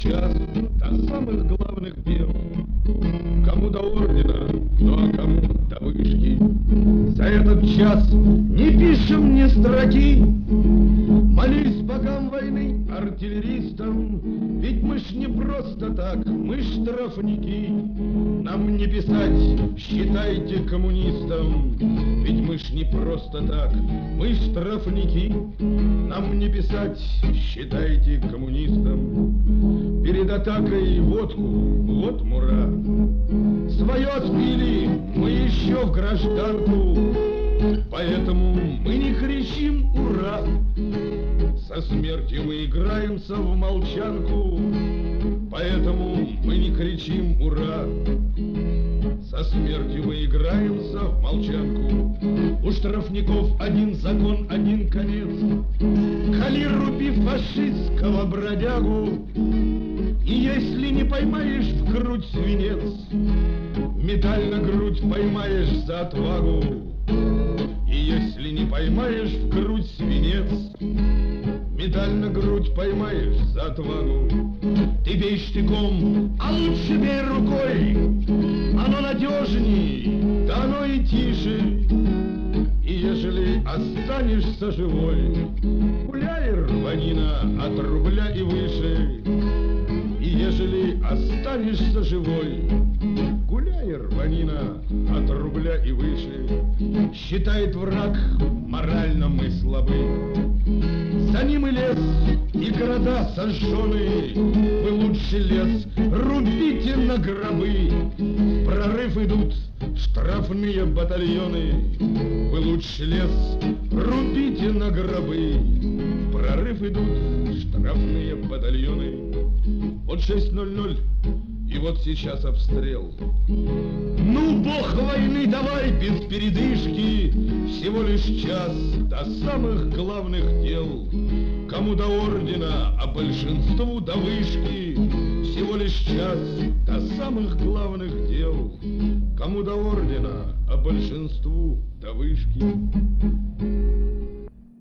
час до самых главных дел. Кому до ордена, ну а кому до вышки. За этот час не пишем ни строки. Молись богам войны, артиллеристам, ведь мы ж не просто так, мы ж штрафники. Нам не писать, считайте коммунистам, ведь мы ж не просто так, мы штрафники. Нам не писать, считайте коммунистам. Перед атакой водку, вот мура. Свое отпили мы еще в гражданку, поэтому мы не кричим «Ура!». Со смертью мы играемся в молчанку, поэтому мы не кричим «Ура!». Со смертью мы играемся в молчанку. У штрафников один закон, один конец. Кали, руби фашистского бродягу, и если не поймаешь в грудь свинец, медаль на грудь поймаешь за отвагу. И если не поймаешь в грудь свинец, медаль на грудь поймаешь за отвагу. Ты бей штыком, а лучше бей рукой, оно надежней, да оно и тише. И ежели останешься живой, гуляй, рванина, от рубля и выше. И ежели останешься живой, гуляй, рванина, от рубля и выше. Считает враг, морально мы слабы, за ним и лес, и города сожженные. Вы лучше лес рубите на гробы. В прорыв идут штрафные батальоны. Вы лучше лес рубите на гробы. В прорыв идут штрафные батальоны. Вот 6:00, и вот сейчас обстрел. Ну, бог войны, давай без передышки, всего лишь час до самых главных дел. Кому до ордена, а большинству до вышки, всего лишь час до самых главных дел. Кому до ордена, а большинству до вышки.